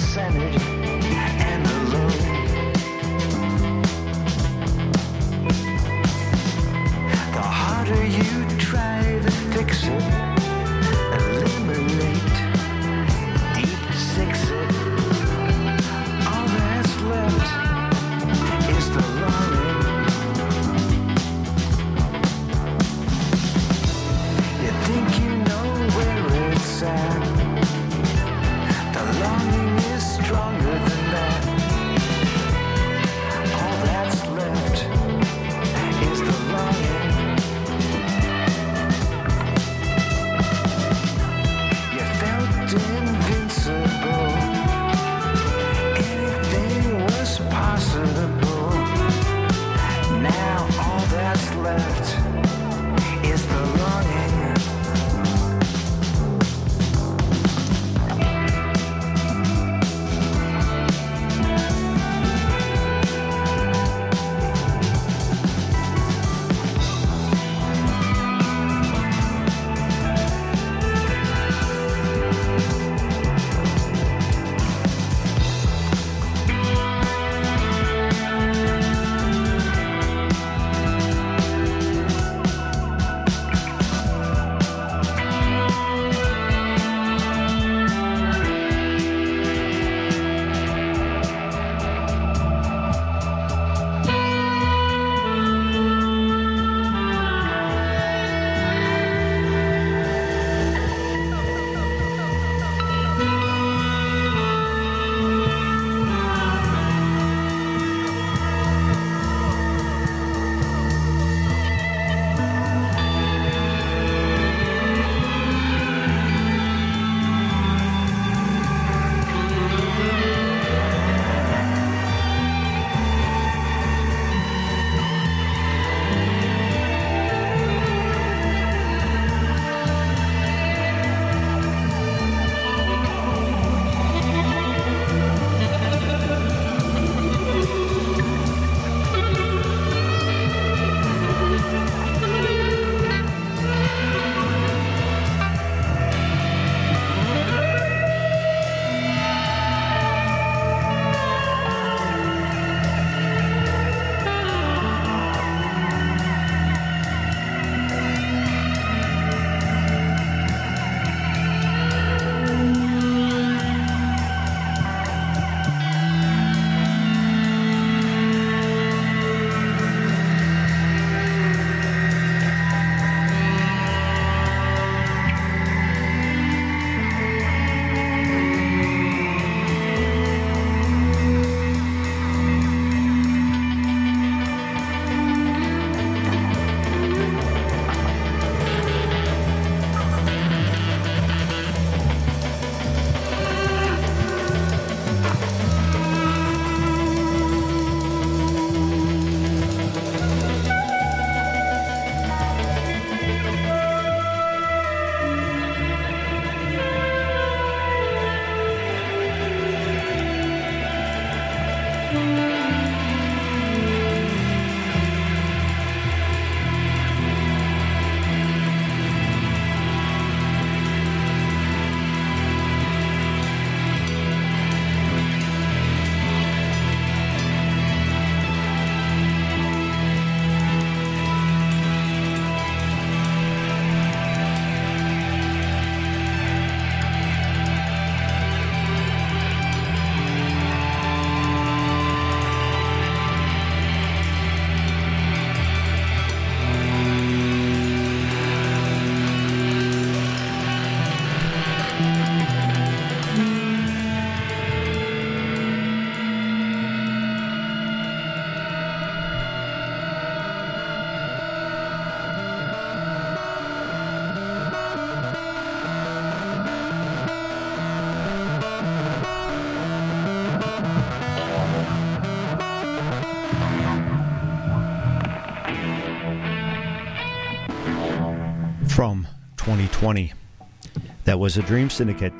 centered and alone. The harder you try to fix it, eliminate, deep six it, all that's left is the longing. You think you know where it's at. The longing is stronger than that. All that's left is the longing. You felt invincible. Anything was possible. Now all that's left is the longing. From 2020. That was a Dream Syndicate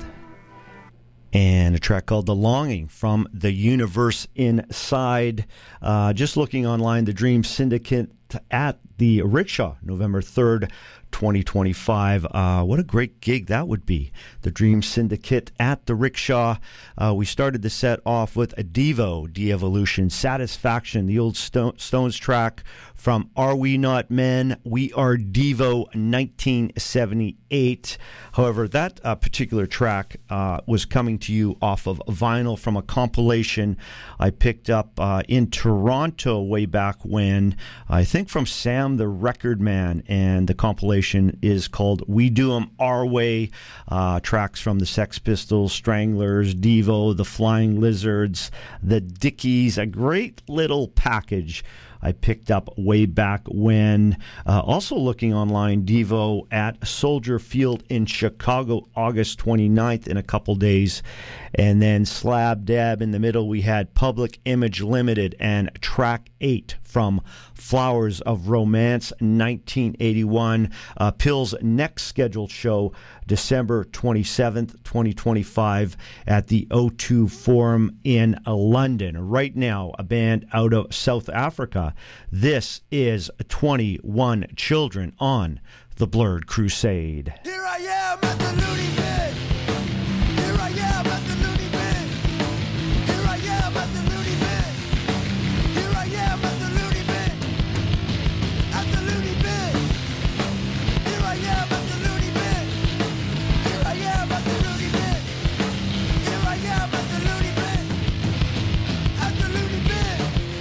and a track called The Longing from The Universe Inside. Just looking online, the Dream Syndicate at the Rickshaw, November 3rd, 2025. What a great gig that would be. The Dream Syndicate at the Rickshaw. We started the set off with a Devo, De-Evolution, Satisfaction, the old Stones track from Are We Not Men? We Are Devo, 1978. However, that particular track was coming to you off of vinyl from a compilation I picked up in Toronto way back when, I think from Sam the Record Man, and the compilation is called We Do 'Em Our Way. Tracks from the Sex Pistols, Stranglers, Devo, the Flying Lizards, the Dickies, a great little package I picked up way back when. Also looking online, Devo at Soldier Field in Chicago, August 29th, in a couple days. And then slab dab in the middle, we had Public Image Limited and track 8 from Flowers of Romance, 1981. Pill's next scheduled show, December 27th, 2025, at the O2 Forum in London. Right now, a band out of South Africa. This is 21 Children on the Blurred Crusade. Here I am at the Looney Bin. Here I am at the Looney Bin. Here I am at the Looney Bin. Here I am at the Looney Bin. At the Looney Bin. Here I am at the Looney Bin. Here I am at the Looney Bin. Here I am at the Looney Bin. At the Looney Bin.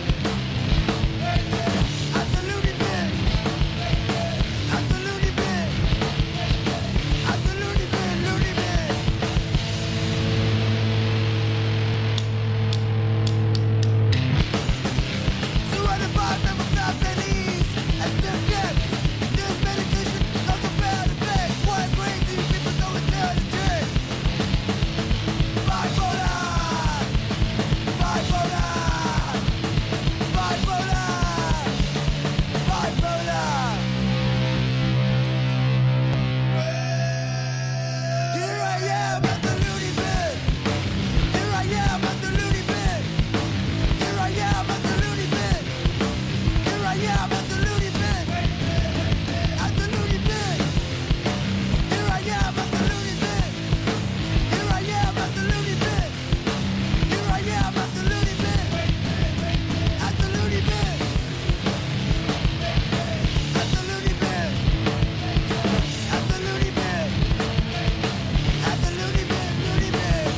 At the Looney Bin. At the Looney Bin. At the Looney Bin, Looney Bin. Surrounded by never stops at ease. And still gets this medication cause a bad effect. Why crazy people know it's not a trick. Bipolar. Bipolar. Bipolar. Bipolar. Here I am at the Looney Bin. Here I am at the Looney Bin. Here I am at the Looney Bin. Here I am at the Looney Bin. At the Looney Bin. Here I am at the Looney Bin. Here I am at the Looney Bin. Here I am at the Looney Bin. At the Looney Bin. At the Looney Bin. At the Looney Bin. At the Looney Bin, Looney Bin.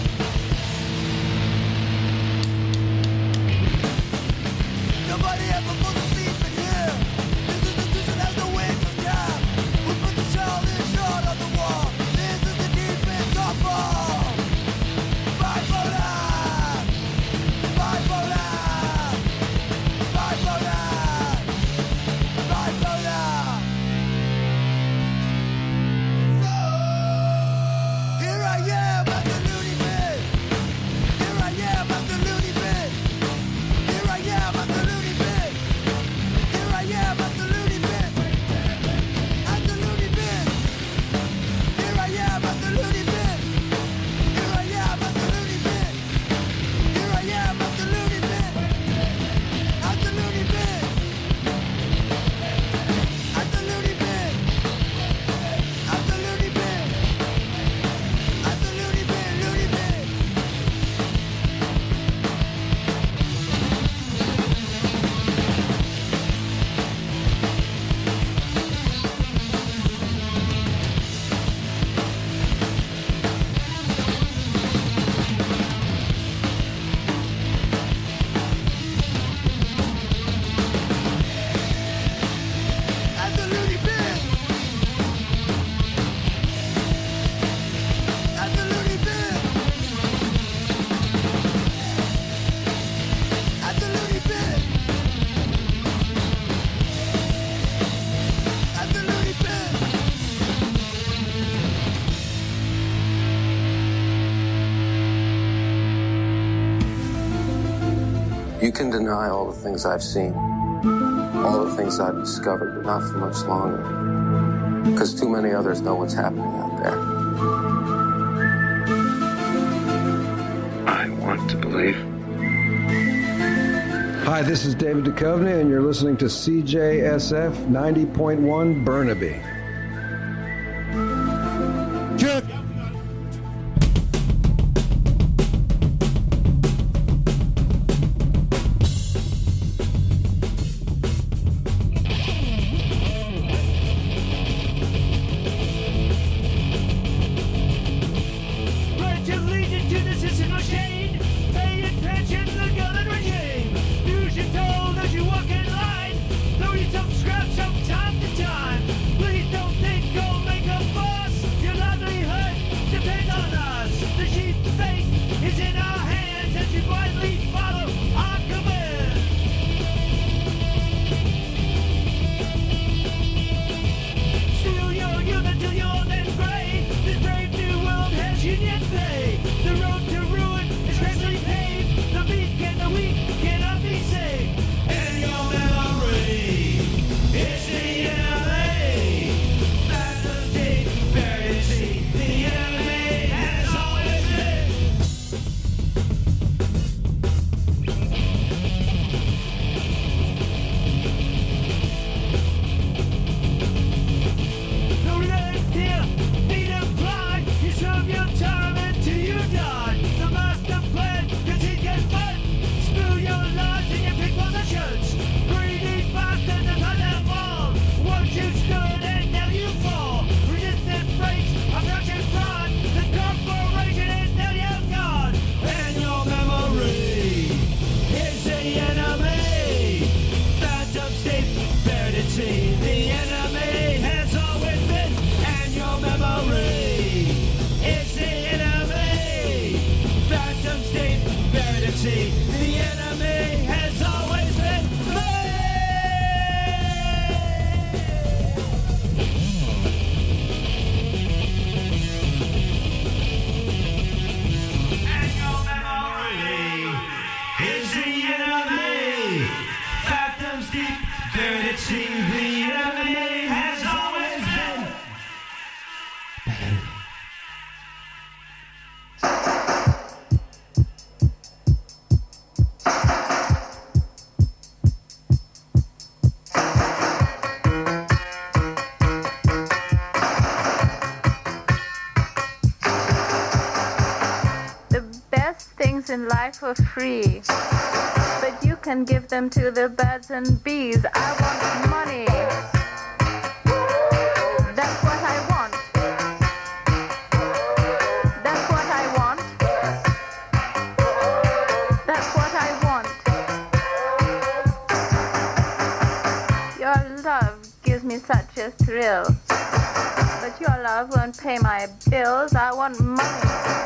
Nobody ever falls asleep in here. This institution has no wings of time. We put the childish shot on the wall. This is the deep end top ball. Bipolar. Bipolar. Bipolar. Bipolar. Here I am at the Looney Bin. Here I am at the Looney Bin. Here I am at the Looney Bin. Here I am at the Looney Bin. At the Looney Bin. Here I am at the Looney Bin. Here I am at the Looney Bin. Here I am at the Looney Bin. At the Looney Bin. At the Looney Bin. At the Looney Bin. At the Looney Bin, Looney Bin. At the Looney Bin. At the Looney Bin. At the Looney Bin. At the Looney Bin. You can deny all the things I've seen, all the things I've discovered, but not for much longer. Because too many others know what's happening out there. I want to believe. Hi, this is David Duchovny, and you're listening to CJSF 90.1 Burnaby. Check. Pledge allegiance to the system of shame. Pay attention to the government regime. Use your toll as you walk in line. Throw you some scraps from time to time. Please don't think you'll make a fuss. Your livelihood depends on us. The sheep's fate is in our hands as you blindly follow our command. Steal your youth until you're then gray. This brave new world has union pay. The road to ruin is freshly paved. The meek and the weak cannot be saved. And your memory is the enemy. That's the deep buried sea. The enemy has always been. No relent here, need apply. You serve your time until you die. The master plan, cause he gets fun. Spill your lies in your big positions. Greedy bastard, the time that fall. Once you stood and now you fall. Resistance breaks, obstruction fraud. The corporation is now your god. And your memory is the enemy. Phantom state, buried at sea. The enemy has always been. And your memory is the enemy. Phantom state, buried at sea. The enemy has always been. And your memory is the enemy. Phantoms deep, buried at sea. The enemy has always been. The best things in life are free, but you can give them to the birds and bees. I want money. That's what I want. That's what I want. That's what I want. Your love gives me such a thrill, but your love won't pay my bills. I want money.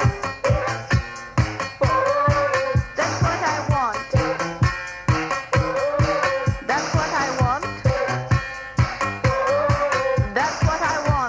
That's what I want. That's what I want. That's what I want.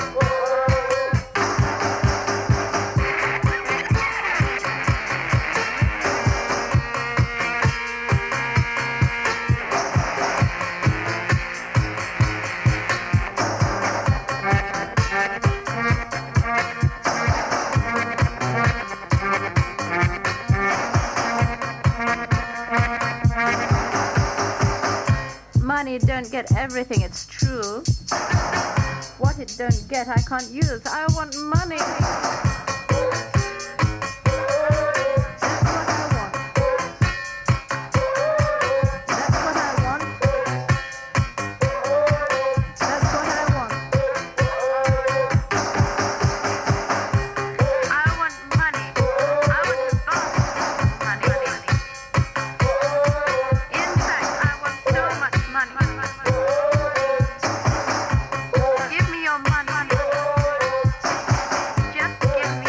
Money don't get everything, it's true. What it don't get, I can't use. I want money. That's what I want. That's what I want. That's what I want. I want money. I want money. In fact, I want so much money. Give me your money. Just give me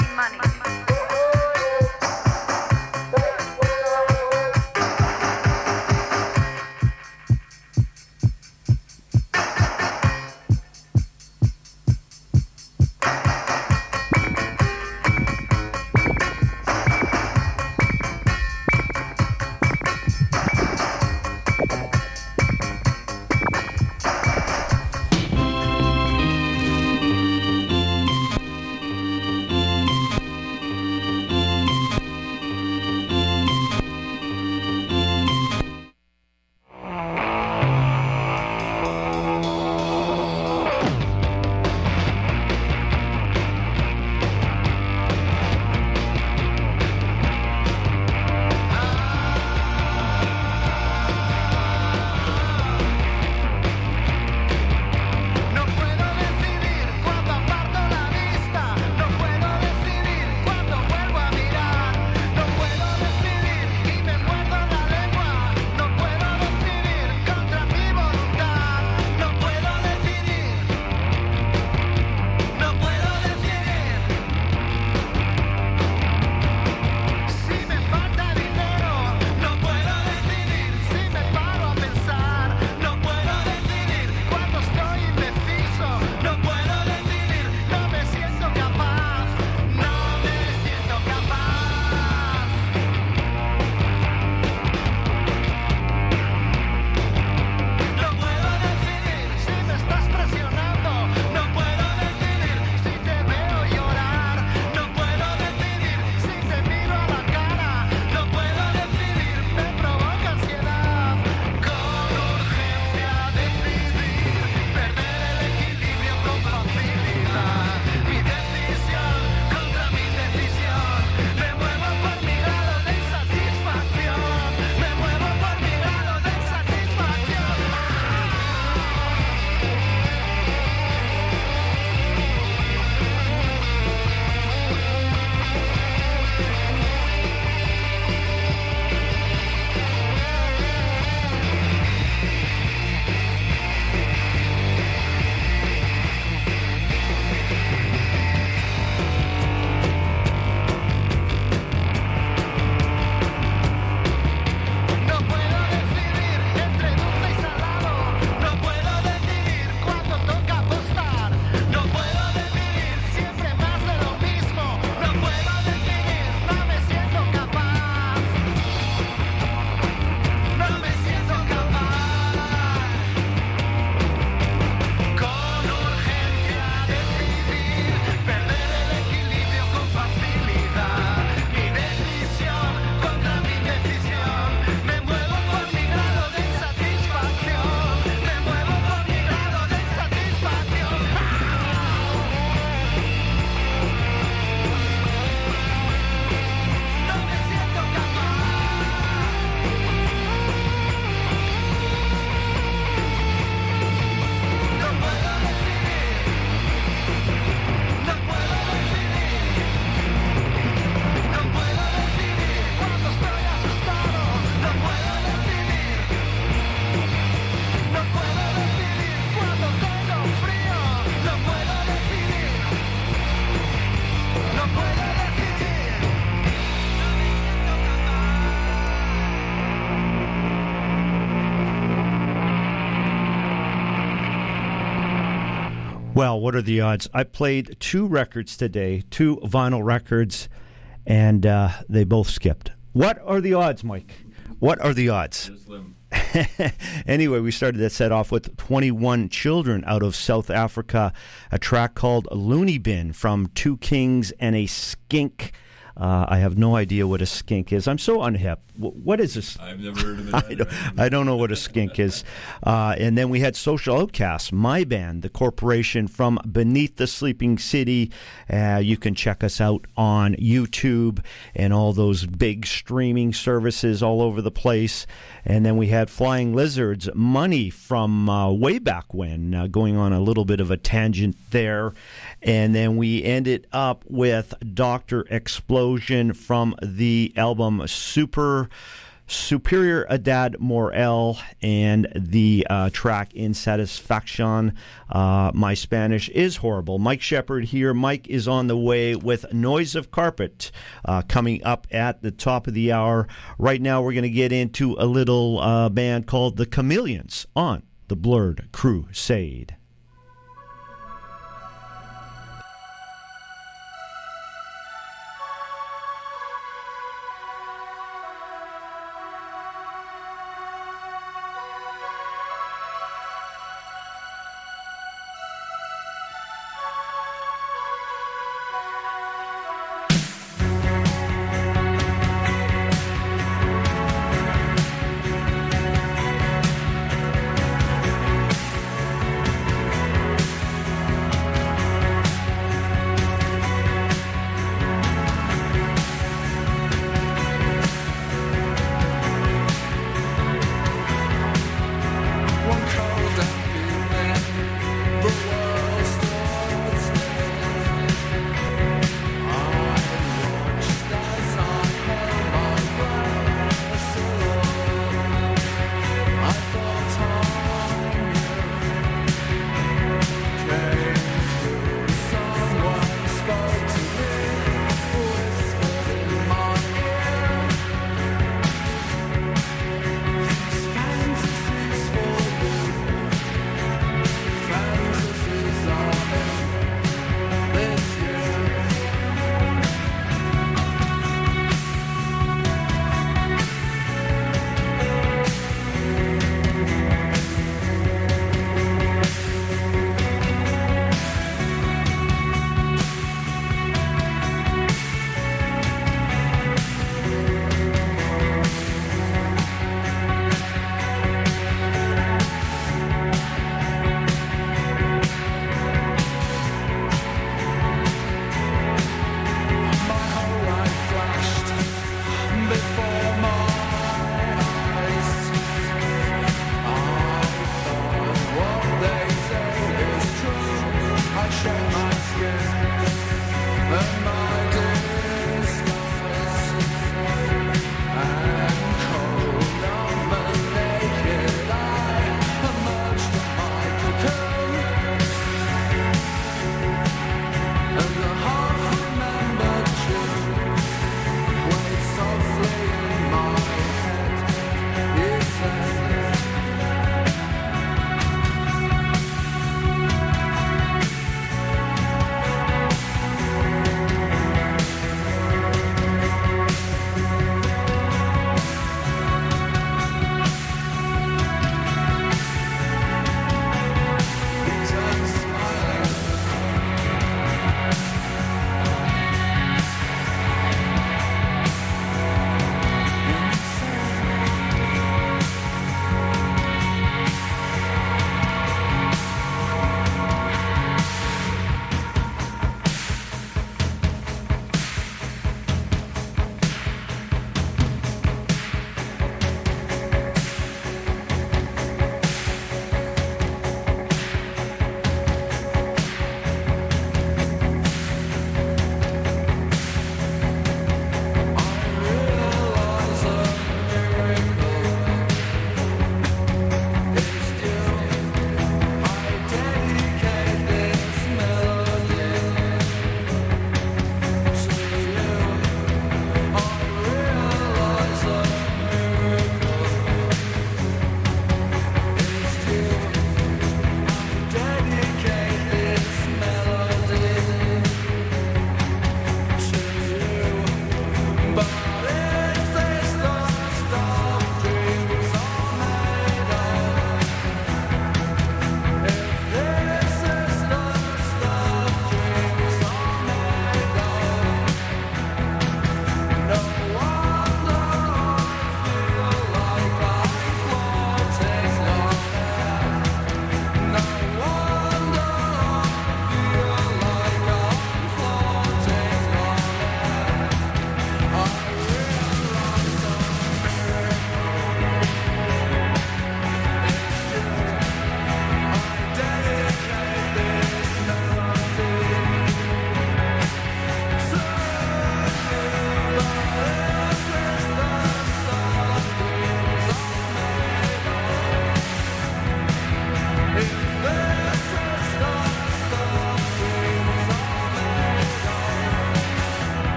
Well, what are the odds? I played 2 records today, 2 vinyl records, and they both skipped. What are the odds, Mike? What are the odds? Anyway, we started that set off with 21 Children out of South Africa, a track called Looney Bin from 2 Kings and a Skink. I have no idea what a skink is. I'm so unhip. What is this? I've never heard of it. I don't know what a skink is. And then we had Social Outcasts, my band, the corporation from Beneath the Sleeping City. You can check us out on YouTube and all those big streaming services all over the place. And then we had Flying Lizards, Money from way back when, going on a little bit of a tangent there. And then we ended up with Dr. Explosion from the album Superior Adad Morel and the track Insatisfaction. My Spanish is horrible. Mike Shepard here. Mike is on the way with Noise of Carpet coming up at the top of the hour. Right now we're going to get into a little band called The Chameleons on the Blurred Crusade.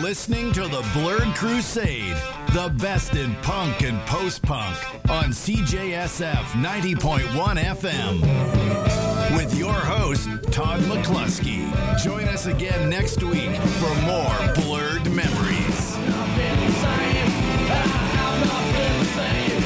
listening to the Blurred Crusade, the best in punk and post-punk on CJSF 90.1 FM. With your host, Todd McCluskey. Join us again next week for more Blurred Memories.